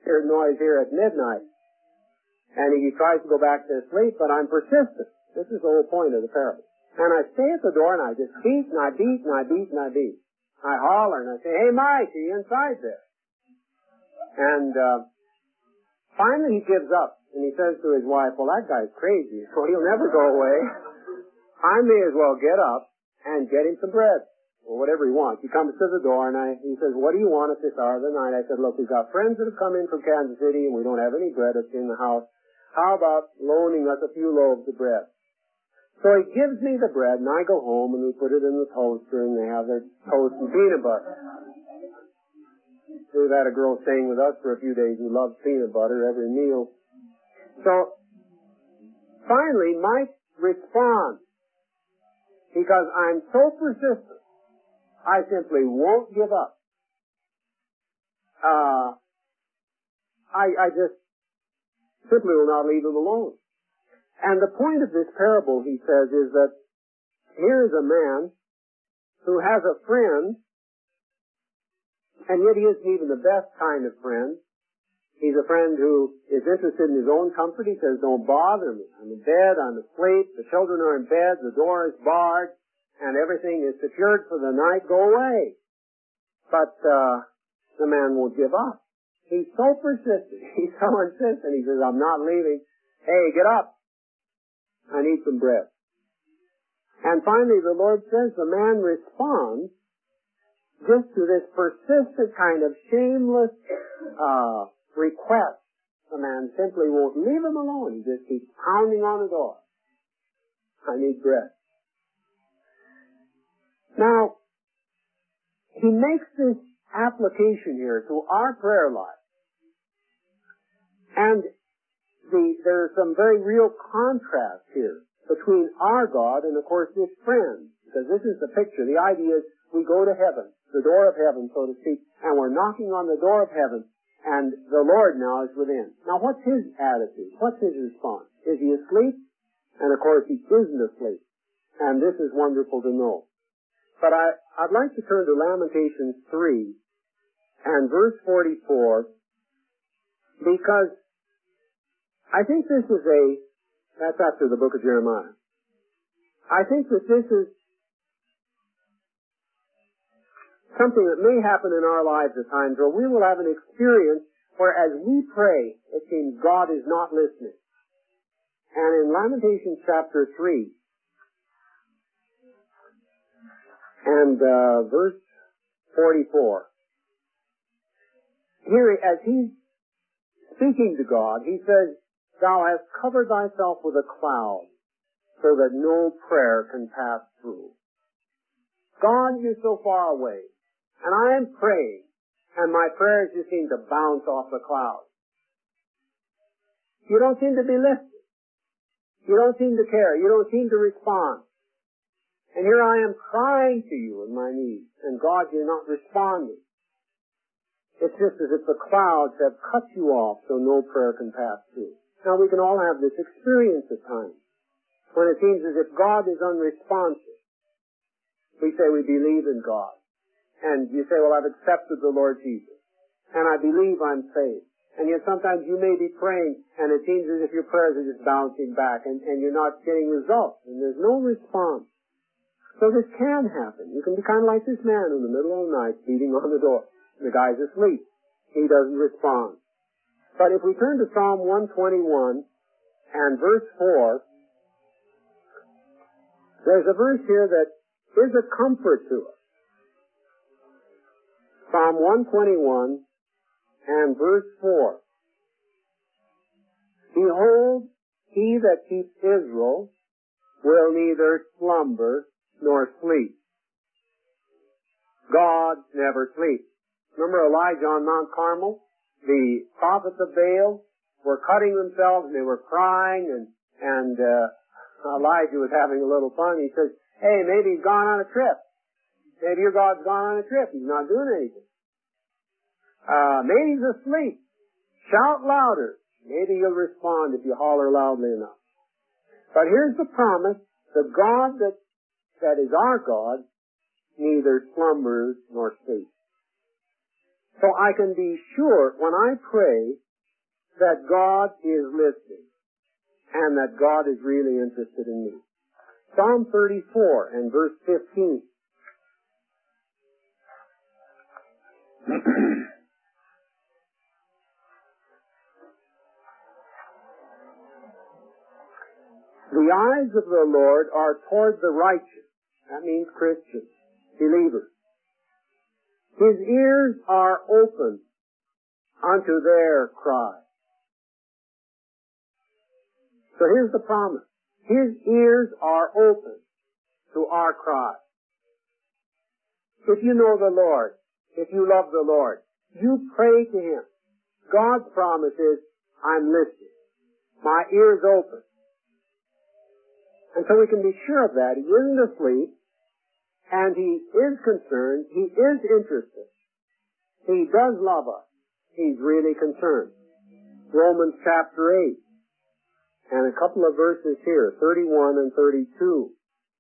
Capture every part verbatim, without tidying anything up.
hear noise here at midnight. And he tries to go back to sleep, but I'm persistent. This is the whole point of the parable. And I stay at the door and I just beat and I beat and I beat and I beat. I holler and I say, hey Mike, are you inside there? And uh, finally he gives up and he says to his wife, well, that guy's crazy, so he'll never go away. I may as well get up and get him some bread or whatever he wants. He comes to the door and I, he says, what do you want at this hour of the night? I said, look, we've got friends that have come in from Kansas City and we don't have any bread that's in the house. How about loaning us a few loaves of bread? So he gives me the bread, and I go home, and we put it in the toaster, and they have their toast and peanut butter. We've had a girl staying with us for a few days who loves peanut butter every meal. So, finally, Mike responds, because I'm so persistent, I simply won't give up. Uh, I, I just simply will not leave him alone. And the point of this parable, he says, is that here is a man who has a friend, and yet he isn't even the best kind of friend. He's a friend who is interested in his own comfort. He says, don't bother me. I'm in bed, I'm asleep, the children are in bed, the door is barred, and everything is secured for the night, go away. But uh the man won't give up. He's so persistent. He's so insistent. He says, I'm not leaving. Hey, get up. I need some bread. And finally, the Lord says the man responds just to this persistent kind of shameless uh request. The man simply won't leave him alone. He just keeps pounding on the door. I need bread. Now, he makes this application here to our prayer life. And The, there are some very real contrasts here between our God and, of course, this friend. Because this is the picture. The idea is we go to heaven, the door of heaven, so to speak, and we're knocking on the door of heaven, and the Lord now is within. Now, what's his attitude? What's his response? Is he asleep? And, of course, he isn't asleep. And this is wonderful to know. But I, I'd like to turn to Lamentations three and verse forty-four, because I think this is a, that's after the book of Jeremiah. I think that this is something that may happen in our lives at times where we will have an experience where as we pray, it seems God is not listening. And in Lamentations chapter three and uh, verse forty-four, here as he's speaking to God, he says, thou hast covered thyself with a cloud, so that no prayer can pass through. God, you're so far away, and I am praying, and my prayers just seem to bounce off the cloud. You don't seem to be listening. You don't seem to care. You don't seem to respond. And here I am crying to you in my knees, and God, you're not responding. It's just as if the clouds have cut you off so no prayer can pass through. Now, we can all have this experience at times when it seems as if God is unresponsive. We say we believe in God. And you say, well, I've accepted the Lord Jesus. And I believe I'm saved. And yet sometimes you may be praying and it seems as if your prayers are just bouncing back and, and you're not getting results. And there's no response. So this can happen. You can be kind of like this man in the middle of the night beating on the door. The guy's asleep. He doesn't respond. But if we turn to Psalm one twenty-one and verse four, there's a verse here that is a comfort to us. Psalm one twenty-one and verse four. Behold, he that keeps Israel will neither slumber nor sleep. God never sleeps. Remember Elijah on Mount Carmel? The prophets of Baal were cutting themselves and they were crying, and and uh, Elijah was having a little fun. He says, hey, maybe he's gone on a trip. Maybe your God's gone on a trip. He's not doing anything. Uh, maybe he's asleep. Shout louder. Maybe he'll respond if you holler loudly enough. But here's the promise. The God that, that is our God neither slumbers nor sleeps. So I can be sure when I pray that God is listening and that God is really interested in me. Psalm thirty-four and verse fifteen. The eyes of the Lord are toward the righteous. That means Christians, believers. His ears are open unto their cry. So here's the promise. His ears are open to our cry. If you know the Lord, if you love the Lord, you pray to Him. God's promise is, I'm listening. My ear's open. And so we can be sure of that. He isn't asleep, and He is concerned. He is interested. He does love us. He's really concerned. Romans chapter eight, and a couple of verses here, thirty-one and thirty-two.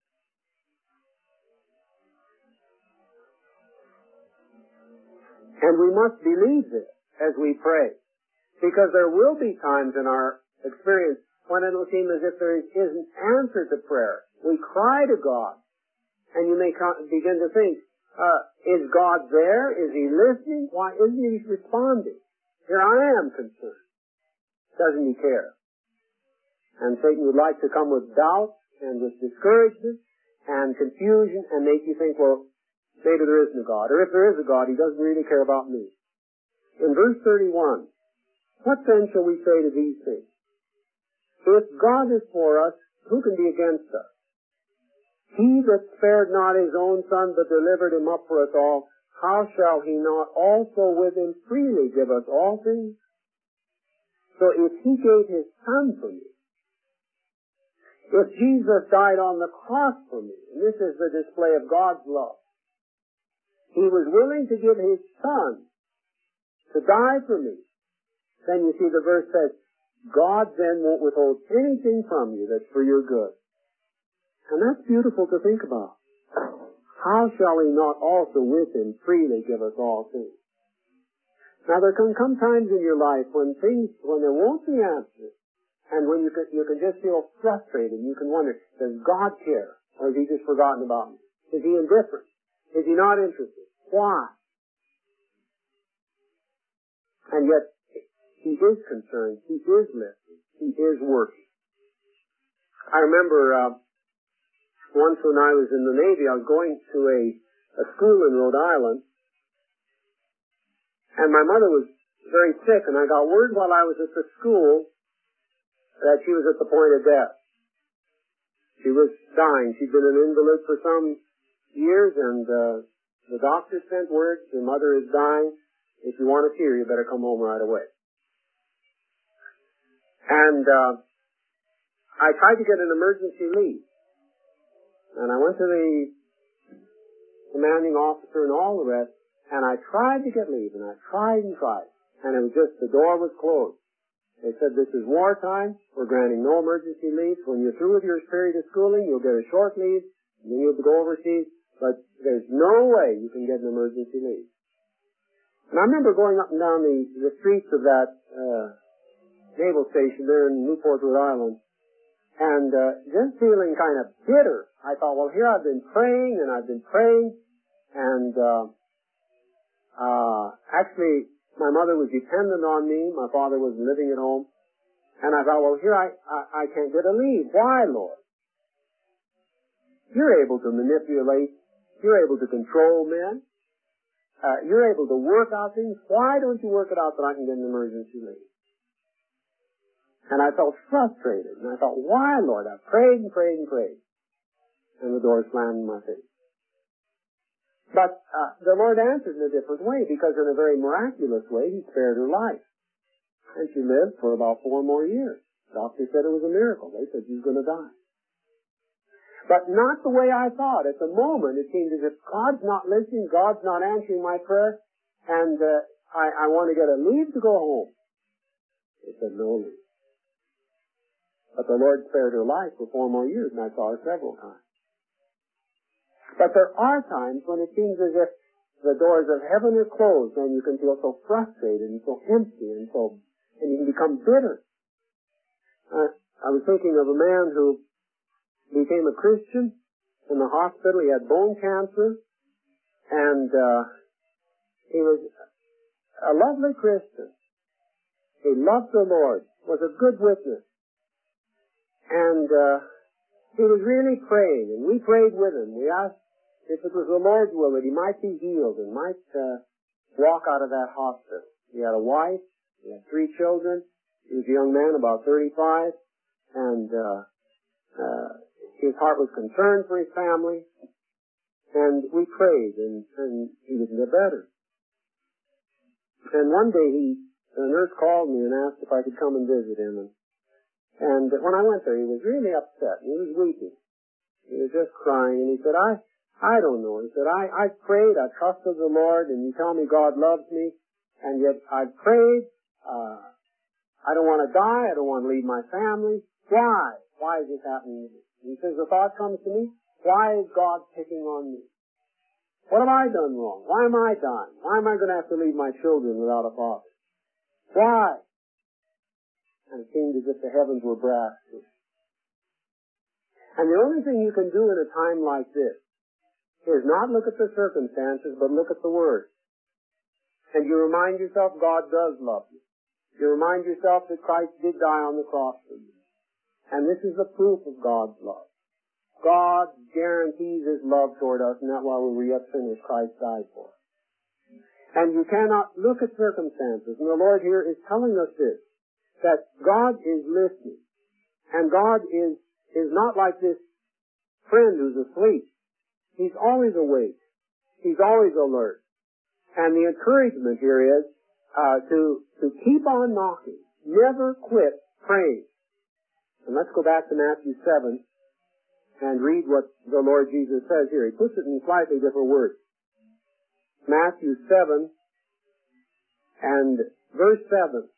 And we must believe this as we pray, because there will be times in our experience when it will seem as if there is an answer to prayer. We cry to God, and you may begin to think, uh, is God there? Is He listening? Why isn't He responding? Here I am concerned. Doesn't He care? And Satan would like to come with doubt and with discouragement and confusion and make you think, well, maybe there isn't a God. Or if there is a God, He doesn't really care about me. In verse thirty-one, what then shall we say to these things? If God is for us, who can be against us? He that spared not His own Son, but delivered Him up for us all, how shall He not also with Him freely give us all things? So if He gave His Son for me, if Jesus died on the cross for me, and this is the display of God's love, He was willing to give His Son to die for me, then you see the verse says, God then won't withhold anything from you that's for your good. And that's beautiful to think about. How shall He not also with Him freely give us all things? Now there can come times in your life when things, when there won't be answers, and when you can, you can just feel frustrated. You can wonder, does God care? Or has He just forgotten about me? Is He indifferent? Is He not interested? Why? And yet, He is concerned. He is listening. He is working. I remember uh, once when I was in the Navy, I was going to a, a school in Rhode Island, and my mother was very sick, and I got word while I was at the school that she was at the point of death. She was dying. She'd been an invalid for some years, and uh, the doctor sent word, your mother is dying. If you want to see her, you better come home right away. And uh, I tried to get an emergency leave. And I went to the commanding officer and all the rest, and I tried to get leave, and I tried and tried. And it was just, the door was closed. They said, this is wartime, we're granting no emergency leave. When you're through with your period of schooling, you'll get a short leave, and then you'll go overseas, but there's no way you can get an emergency leave. And I remember going up and down the, the streets of that uh, naval station there in Newport, Rhode Island, and uh, just feeling kind of bitter. I thought, well, here I've been praying, and I've been praying, and uh, uh, actually, my mother was dependent on me. My father was living at home. And I thought, well, here I, I, I can't get a leave. Why, Lord? You're able to manipulate. You're able to control men. Uh, you're able to work out things. Why don't you work it out that I can get an emergency leave? And I felt frustrated. And I thought, why, Lord? I prayed and prayed and prayed. And the door slammed in my face. But uh, the Lord answered in a different way, because in a very miraculous way, He spared her life. And she lived for about four more years. The doctor said it was a miracle. They said she's going to die. But not the way I thought. At the moment, it seemed as if God's not listening, God's not answering my prayer, and uh, I, I want to get a leave to go home. They said no leave. But the Lord spared her life for four more years, and I saw her several times. But there are times when it seems as if the doors of heaven are closed, then you can feel so frustrated and so empty and so, and you can become bitter. Uh, I was thinking of a man who became a Christian in the hospital. He had bone cancer, and uh, he was a lovely Christian. He loved the Lord, was a good witness, and uh, he was really praying, and we prayed with him. We asked if it was the Lord's will that he might be healed and might uh, walk out of that hospital. He had a wife, he had three children. He was a young man, about thirty-five, and uh, uh, his heart was concerned for his family, and we prayed, and, and he was get better. And one day he, the nurse called me and asked if I could come and visit him, and, and when I went there, he was really upset, and he was weeping. He was just crying, and he said, I I don't know. He said, I, I prayed, I trusted the Lord, and you tell me God loves me, and yet I prayed, uh, I don't want to die, I don't want to leave my family. Why? Why is this happening to me? And he says, the thought comes to me, why is God picking on me? What have I done wrong? Why am I dying? Why am I going to have to leave my children without a father? Why? And it seemed as if the heavens were brass. And the only thing you can do in a time like this is not look at the circumstances, but look at the Word. And you remind yourself God does love you. You remind yourself that Christ did die on the cross for you. And this is the proof of God's love. God guarantees His love toward us, and that while we were yet sinners, Christ died for us. And you cannot look at circumstances. And the Lord here is telling us this, that God is listening. And God is, is not like this friend who's asleep. He's always awake. He's always alert. And the encouragement here is uh, to to keep on knocking. Never quit praying. And let's go back to Matthew seven and read what the Lord Jesus says here. He puts it in slightly different words. Matthew seven and verse seven.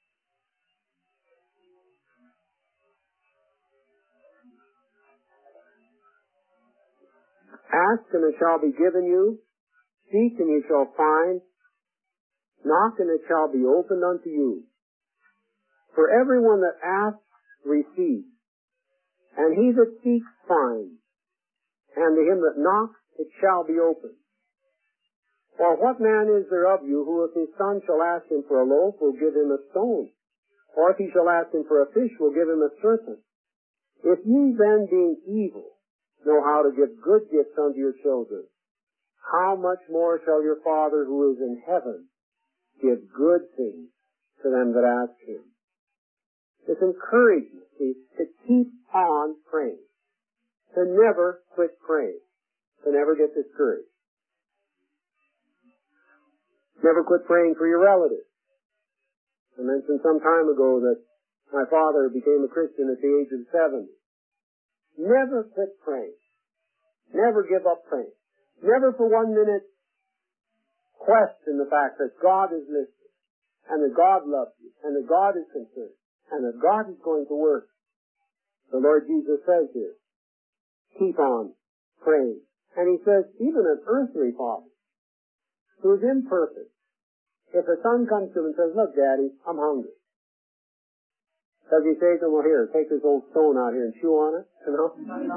Ask and it shall be given you. Seek and you shall find. Knock and it shall be opened unto you. For everyone that asks receives, and he that seeks finds, and to him that knocks it shall be opened. For what man is there of you who if his son shall ask him for a loaf will give him a stone? Or if he shall ask him for a fish will give him a serpent? If ye then being evil know how to give good gifts unto your children, how much more shall your Father who is in heaven give good things to them that ask Him? This encouragement, see, to keep on praying, to never quit praying, to never get discouraged. Never quit praying for your relatives. I mentioned some time ago that my father became a Christian at the age of seventy. Never quit praying. Never give up praying. Never for one minute question the fact that God is listening, and that God loves you, and that God is concerned, and that God is going to work. The Lord Jesus says here, keep on praying. And He says, even an earthly father, who is imperfect, if a son comes to him and says, look, Daddy, I'm hungry, does he say to him, well, here, take this old stone out here and chew on it? You know?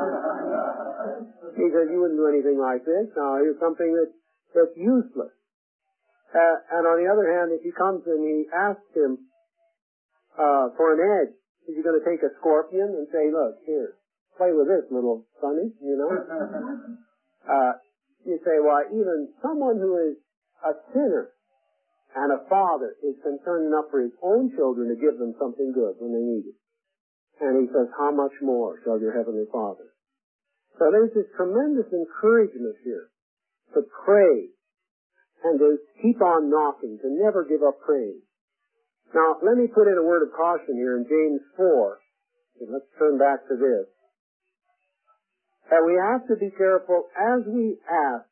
He says, you wouldn't do anything like this. No, here's something that, that's useless. Uh, and on the other hand, if he comes and he asks him uh, for an edge, is he going to take a scorpion and say, look, here, play with this, little sonny, you know? uh, you say, well, even someone who is a sinner and a father is concerned enough for his own children to give them something good when they need it. And he says, how much more shall your heavenly Father? So there's this tremendous encouragement here to pray and to keep on knocking, to never give up praying. Now, let me put in a word of caution here in James four. And let's turn back to this. That we have to be careful as we ask,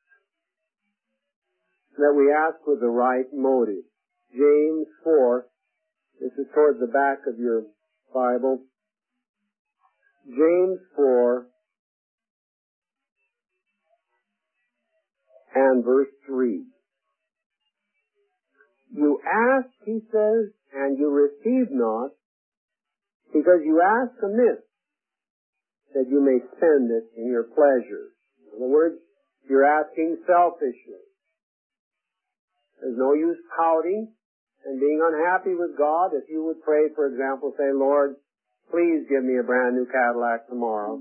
that we ask with the right motive. James four, this is toward the back of your Bible. James four and verse three. You ask, he says, and you receive not, because you ask amiss, that you may spend it in your pleasures. In other words, you're asking selfishly. There's no use pouting and being unhappy with God. If you would pray, for example, say, Lord, please give me a brand new Cadillac tomorrow.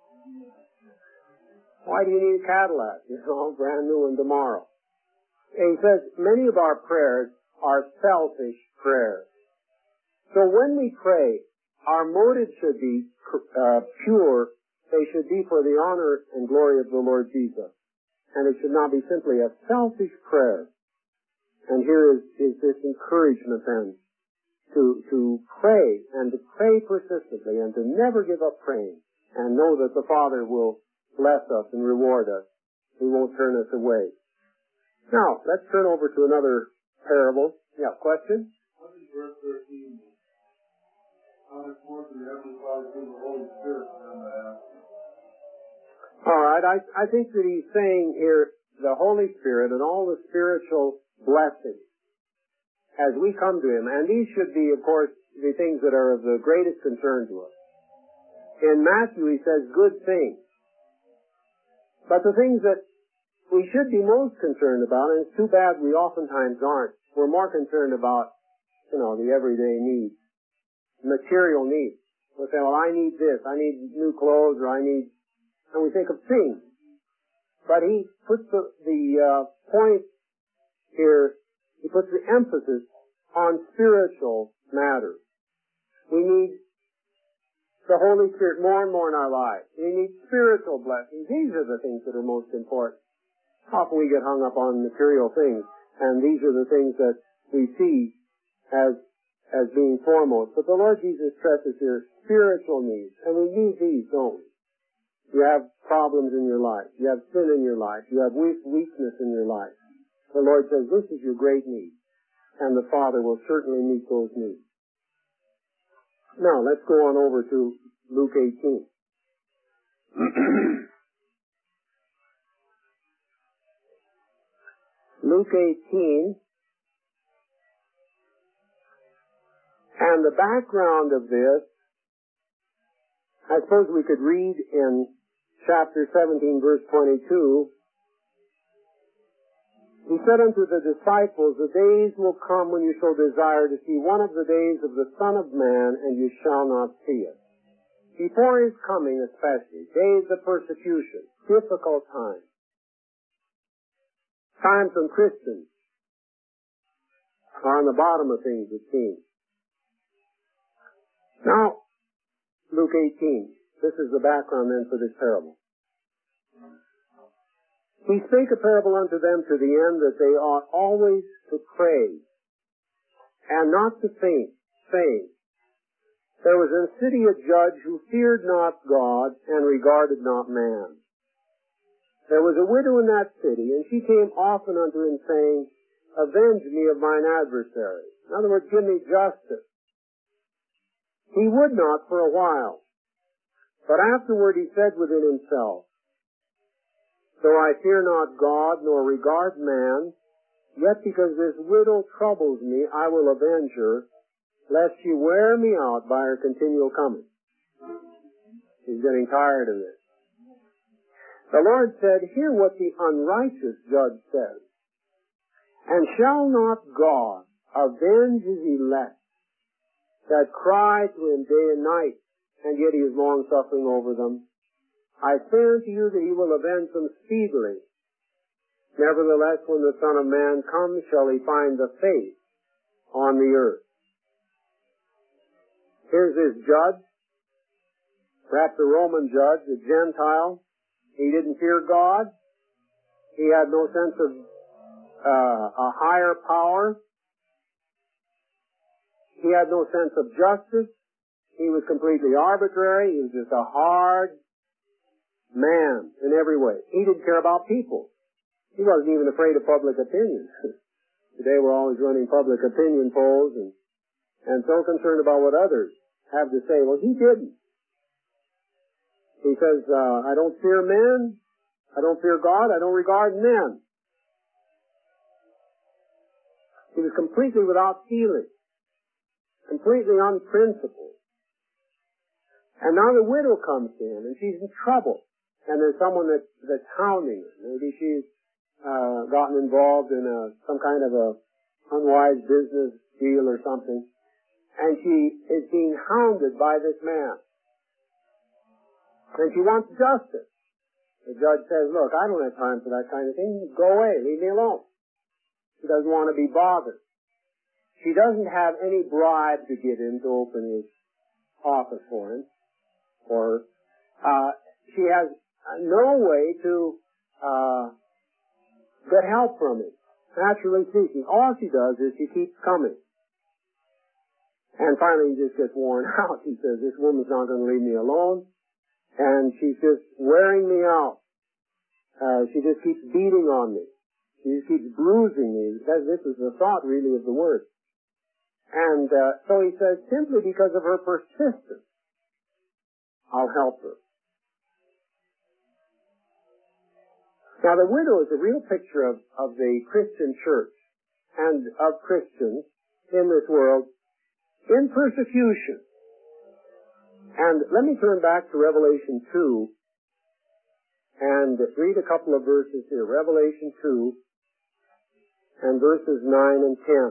Why do you need a Cadillac? You know, brand new one tomorrow. And he says, many of our prayers are selfish prayers. So when we pray, our motives should be uh, pure. They should be for the honor and glory of the Lord Jesus. And it should not be simply a selfish prayer. And here is, is this encouragement then to, to pray and to pray persistently and to never give up praying and know that the Father will bless us and reward us. He won't turn us away. Now, let's turn over to another parable. Yeah, question? What is verse thirteen? How much more do the Heavenly Father give the Holy Spirit for them to ask? All right, I, I think that he's saying here the Holy Spirit and all the spiritual blessings as we come to him, and these should be, of course, the things that are of the greatest concern to us. In Matthew, he says good things. But the things that we should be most concerned about, and it's too bad we oftentimes aren't, we're more concerned about, you know, the everyday needs, material needs. We'll say, well, I need this, I need new clothes, or I need, and we think of things. But he puts the, the uh, point here, he puts the emphasis on spiritual matters. We need the Holy Spirit more and more in our lives. We need spiritual blessings. These are the things that are most important. Often we get hung up on material things, and these are the things that we see as as being foremost. But the Lord Jesus stresses here spiritual needs, and we need these, don't we? You have problems in your life. You have sin in your life. You have weak, weakness in your life. The Lord says this is your great need, and the Father will certainly meet those needs. Now, let's go on over to Luke eighteen. Luke eighteen, and the background of this, I suppose we could read in chapter seventeen, verse twenty-two. He said unto the disciples, the days will come when you shall desire to see one of the days of the Son of Man, and you shall not see it. Before his coming especially, days of persecution, difficult times, times when Christians are on the bottom of things, it seems. Now, Luke eighteen, this is the background then for this parable. He spake a parable unto them to the end that they ought always to pray and not to faint, saying, there was in a city a judge who feared not God and regarded not man. There was a widow in that city, and she came often unto him, saying, avenge me of mine adversary. In other words, give me justice. He would not for a while, but afterward he said within himself, though I fear not God nor regard man, yet because this widow troubles me, I will avenge her, lest she wear me out by her continual coming. He's getting tired of this. The Lord said, hear what the unrighteous judge says. And shall not God avenge his elect that cry to him day and night, and yet he is long suffering over them? I say unto you that he will avenge them speedily. Nevertheless, when the Son of Man comes, shall he find the faith on the earth? Here's this judge, perhaps a Roman judge, a Gentile. He didn't fear God. He had no sense of uh, a higher power. He had no sense of justice. He was completely arbitrary. He was just a hard man in every way. He didn't care about people. He wasn't even afraid of public opinion. Today we're always running public opinion polls and, and so concerned about what others have to say. Well, he didn't. He says, uh, I don't fear men. I don't fear God. I don't regard men. He was completely without feeling, completely unprincipled. And now the widow comes in, and she's in trouble. And there's someone that, that's hounding her. Maybe she's uh, gotten involved in a, some kind of a unwise business deal or something. And she is being hounded by this man. And she wants justice. The judge says, look, I don't have time for that kind of thing. Go away. Leave me alone. She doesn't want to be bothered. She doesn't have any bribe to give him to open his office for him. Or uh, she has no way to uh, get help from him. Naturally speaking, all she does is she keeps coming. And finally he just gets worn out. He says, this woman's not going to leave me alone. And she's just wearing me out. Uh, she just keeps beating on me. She just keeps bruising me. Because this is the thought, really, of the word. And uh, so he says, simply because of her persistence, I'll help her. Now, the widow is a real picture of, of the Christian church and of Christians in this world in persecution. And let me turn back to Revelation two and read a couple of verses here. Revelation two and verses nine and ten.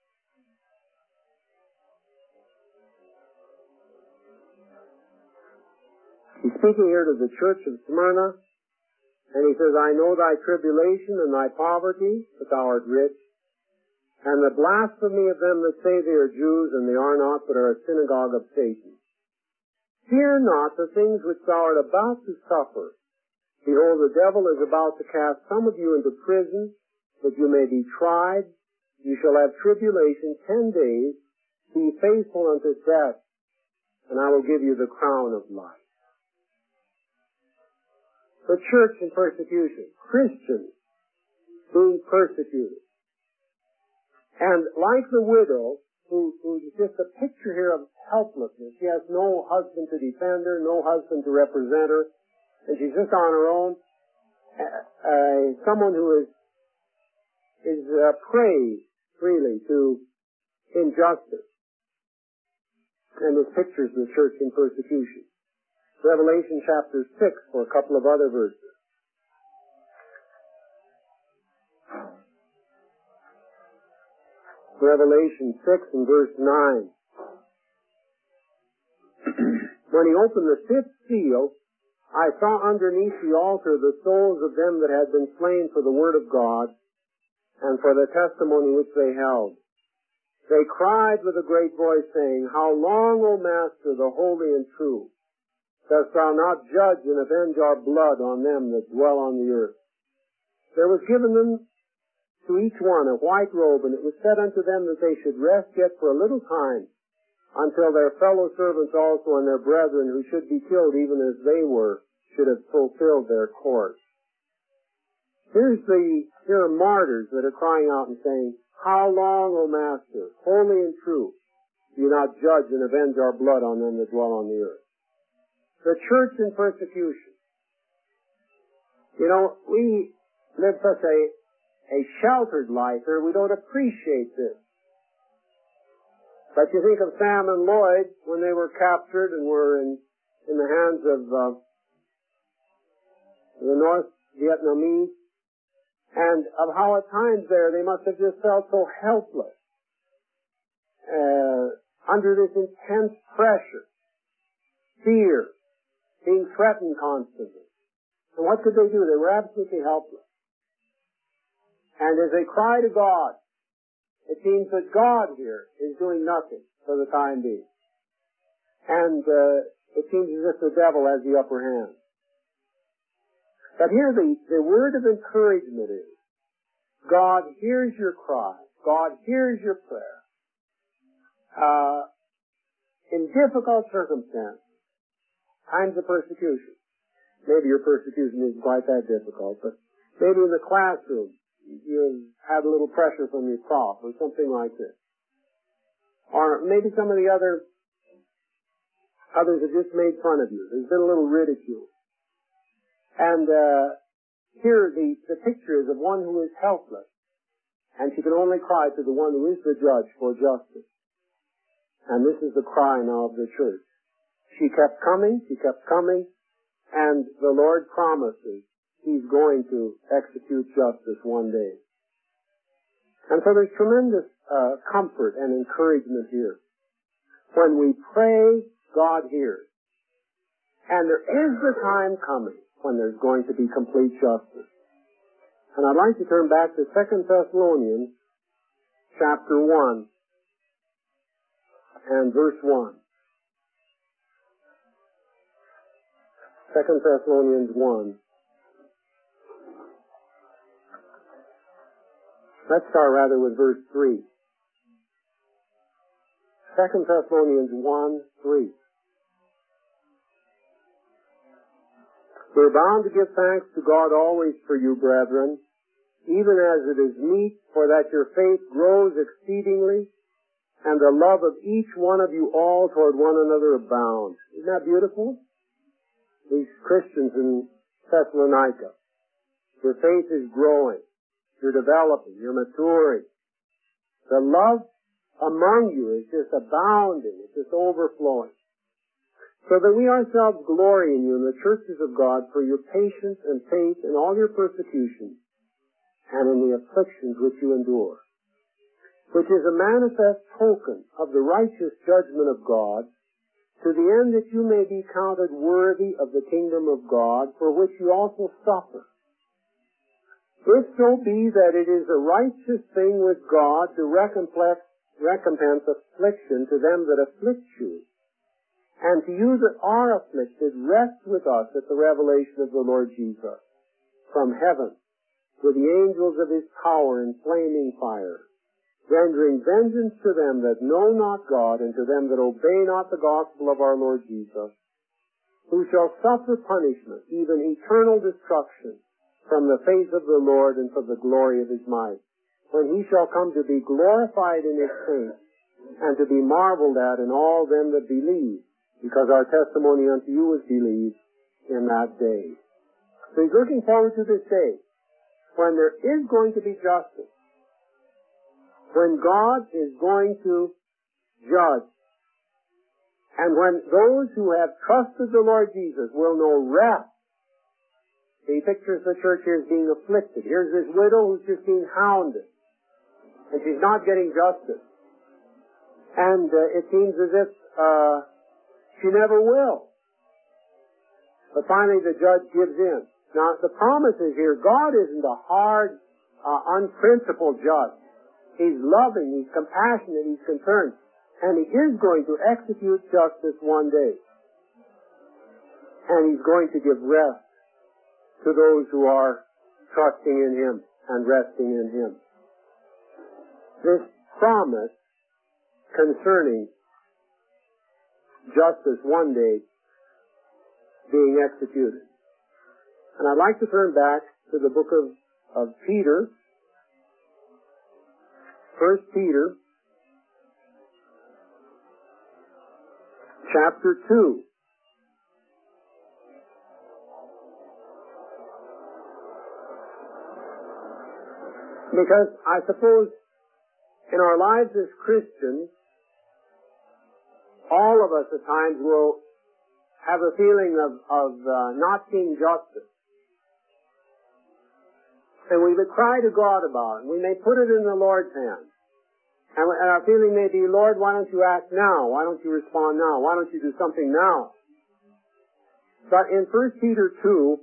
He's speaking here to the church of Smyrna, and he says, I know thy tribulation and thy poverty, but thou art rich, and the blasphemy of them that say they are Jews, and they are not, but are a synagogue of Satan. Fear not the things which thou art about to suffer. Behold, the devil is about to cast some of you into prison, that you may be tried. You shall have tribulation ten days. Be faithful unto death, and I will give you the crown of life. The church in persecution. Christians being persecuted. And like the widow, who, who's just a picture here of helplessness. She has no husband to defend her, no husband to represent her, and she's just on her own. Uh, uh, someone who is is uh, prey, really, to injustice. And this pictures the church in persecution. Revelation chapter six for a couple of other verses. Revelation six and verse nine. When he opened the fifth seal, I saw underneath the altar the souls of them that had been slain for the word of God and for the testimony which they held. They cried with a great voice, saying, How long, O Master, the holy and true, dost thou not judge and avenge our blood on them that dwell on the earth? There was given them to each one a white robe, and it was said unto them that they should rest yet for a little time, until their fellow servants also and their brethren who should be killed even as they were, should have fulfilled their course. Here's the, here are martyrs that are crying out and saying, How long, O Master, holy and true, do you not judge and avenge our blood on them that dwell on the earth? The church in persecution. You know, we live such a a sheltered life here, we don't appreciate this. But you think of Sam and Lloyd when they were captured and were in, in the hands of uh, the North Vietnamese, and of how at times there they must have just felt so helpless uh, under this intense pressure, fear, being threatened constantly. And what could they do? They were absolutely helpless. And as they cry to God, it seems that God here is doing nothing for the time being. And uh, it seems as if the devil has the upper hand. But here the, the word of encouragement is, God hears your cry. God hears your prayer. Uh, in difficult circumstances, times of persecution. Maybe your persecution isn't quite that difficult, but maybe in the classroom, you had a little pressure from your prof or something like this. Or maybe some of the other others have just made fun of you. There's been a little ridicule. And uh, here the, the picture is of one who is helpless And she can only cry to the one who is the judge for justice. And this is the cry now of the church. She kept coming, she kept coming, and the Lord promises He's going to execute justice one day. And so there's tremendous uh, comfort and encouragement here. When we pray, God hears. And there is the time coming when there's going to be complete justice. And I'd like to turn back to Second Thessalonians chapter one and verse one. Second Thessalonians one. Let's start rather with verse three. Second Thessalonians one, three. We're bound to give thanks to God always for you, brethren, even as it is meet, for that your faith grows exceedingly, and the love of each one of you all toward one another abounds. Isn't that beautiful? These Christians in Thessalonica, your faith is growing, you're developing, you're maturing. The love among you is just abounding, it's just overflowing. So that we ourselves glory in you in the churches of God for your patience and faith in all your persecutions and in the afflictions which you endure, which is a manifest token of the righteous judgment of God, to the end that you may be counted worthy of the kingdom of God, for which you also suffer. If so be that it is a righteous thing with God to recompense, recompense affliction to them that afflict you, and to you that are afflicted, rest with us at the revelation of the Lord Jesus from heaven, with the angels of His power in flaming fire, rendering vengeance to them that know not God, and to them that obey not the gospel of our Lord Jesus, who shall suffer punishment, even eternal destruction, from the face of the Lord and from the glory of His might, when He shall come to be glorified in His saints, and to be marveled at in all them that believe, because our testimony unto you is believed in that day. So He's looking forward to this day, when there is going to be justice, when God is going to judge, and when those who have trusted the Lord Jesus will know rest. He pictures the church here as being afflicted. Here's this widow who's just being hounded, and she's not getting justice. And uh, it seems as if uh, she never will. But finally the judge gives in. Now the promise is here, God isn't a hard, uh, unprincipled judge. He's loving, He's compassionate, He's concerned. And He is going to execute justice one day. And He's going to give rest to those who are trusting in Him and resting in Him. This promise concerning justice one day being executed. And I'd like to turn back to the book of, of Peter, First Peter, chapter two. Because I suppose in our lives as Christians, all of us at times will have a feeling of, of uh, not seeing justice. And we would cry to God about it. We may put it in the Lord's hands. And, and our feeling may be, Lord, why don't you act now? Why don't you respond now? Why don't you do something now? But in First Peter two,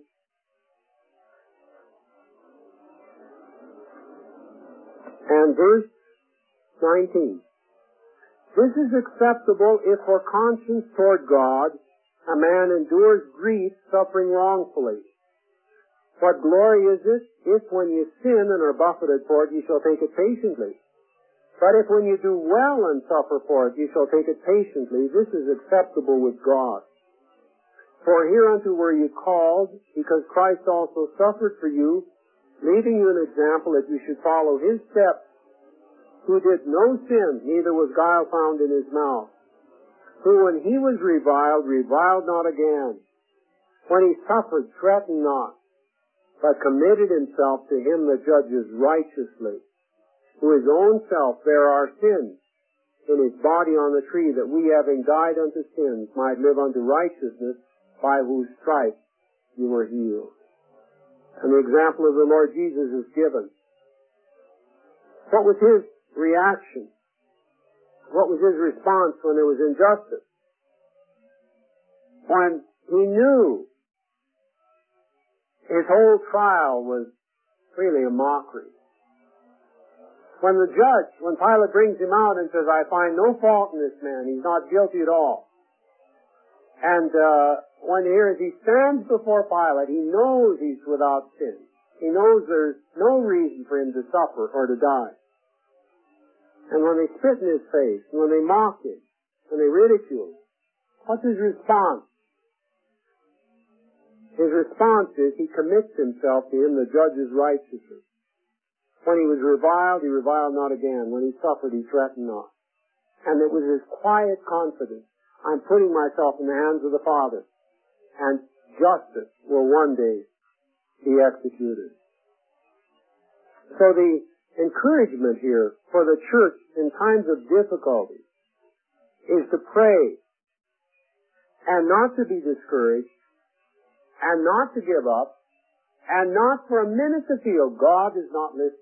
and verse nineteen, this is acceptable if for conscience toward God a man endures grief, suffering wrongfully. What glory is it if when you sin and are buffeted for it, you shall take it patiently? But if when you do well and suffer for it, you shall take it patiently, this is acceptable with God. For hereunto were you called, because Christ also suffered for you, leaving you an example that you should follow His steps, who did no sin, neither was guile found in His mouth, who when He was reviled, reviled not again. When He suffered, threatened not, but committed Himself to Him that judges righteously, who his own self bare our sins in his body on the tree, that we, having died unto sins, might live unto righteousness, by whose stripes you were healed. And the example of the Lord Jesus is given. What was his reaction? What was his response when there was injustice? When he knew his whole trial was really a mockery. When the judge, when Pilate brings him out and says, I find no fault in this man, he's not guilty at all. And uh, when here as he stands before Pilate, he knows he's without sin. He knows there's no reason for him to suffer or to die. And when they spit in his face, and when they mock him, when they ridicule him, what's his response? His response is he commits himself to him, the judge's righteousness. When he was reviled, he reviled not again. When he suffered, he threatened not. And it was his quiet confidence. I'm putting myself in the hands of the Father, and justice will one day be executed. So the encouragement here for the church in times of difficulty is to pray and not to be discouraged and not to give up and not for a minute to feel God is not listening,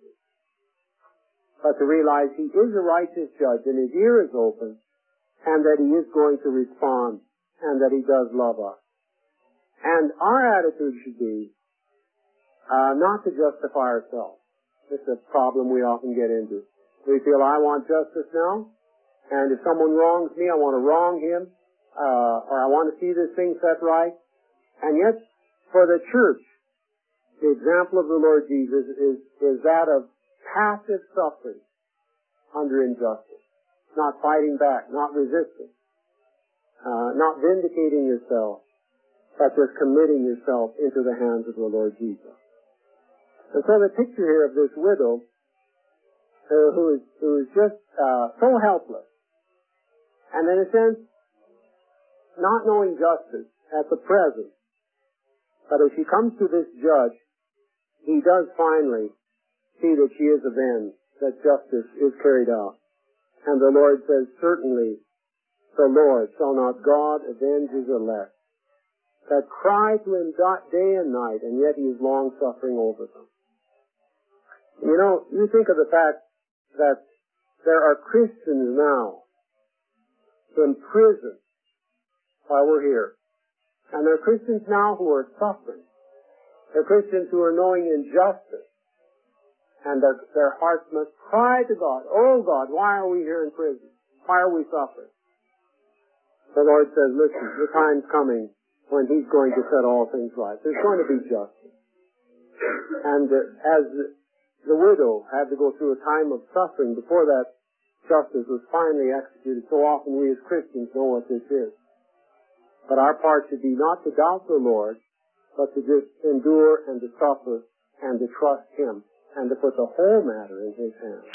but to realize he is a righteous judge and his ear is open and that he is going to respond and that he does love us. And our attitude should be uh, not to justify ourselves. This is a problem we often get into. We feel I want justice now, and if someone wrongs me, I want to wrong him, uh, or I want to see this thing set right. And yet, for the church, the example of the Lord Jesus is, is that of passive suffering under injustice, not fighting back, not resisting, uh, not vindicating yourself, but just committing yourself into the hands of the Lord Jesus. And so the picture here of this widow uh, who is who is just uh, so helpless, and in a sense, not knowing justice at the present, but as she comes to this judge, he does finally see that she is avenged, that justice is carried out. And the Lord says, certainly the Lord shall not God avenge his elect, that cry to him day and night, and yet he is long suffering over them. You know, you think of the fact that there are Christians now in prison while we're here. And there are Christians now who are suffering. There are Christians who are knowing injustice. And their, their hearts must cry to God, oh God, why are we here in prison? Why are we suffering? The Lord says, listen, the time's coming when he's going to set all things right. There's going to be justice. And uh, as the, the widow had to go through a time of suffering before that justice was finally executed, so often we as Christians know what this is. But our part should be not to doubt the Lord, but to just endure and to suffer and to trust him and to put the whole matter in his hands.